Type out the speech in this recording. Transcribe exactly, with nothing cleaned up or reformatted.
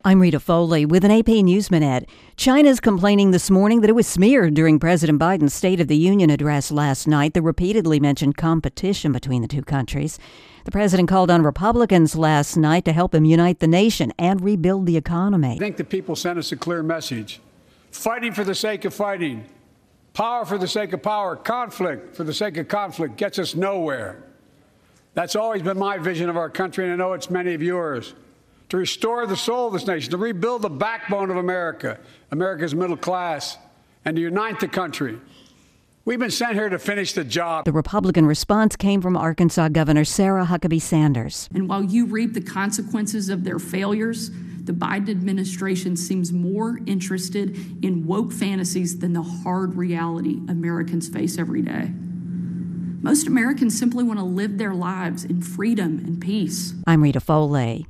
I'm Rita Foley with an A P News Minute. China's complaining this morning that it was smeared during President Biden's State of the Union address last night that repeatedly mentioned competition between the two countries. The president called on Republicans last night to help him unite the nation and rebuild the economy. I think the people sent us a clear message. Fighting for the sake of fighting, power for the sake of power, conflict for the sake of conflict gets us nowhere. That's always been my vision of our country, and I know it's many of yours. To restore the soul of this nation, to rebuild the backbone of America, America's middle class, and to unite the country. We've been sent here to finish the job. The Republican response came from Arkansas Governor Sarah Huckabee Sanders. And while you reap the consequences of their failures, the Biden administration seems more interested in woke fantasies than the hard reality Americans face every day. Most Americans simply want to live their lives in freedom and peace. I'm Rita Foley.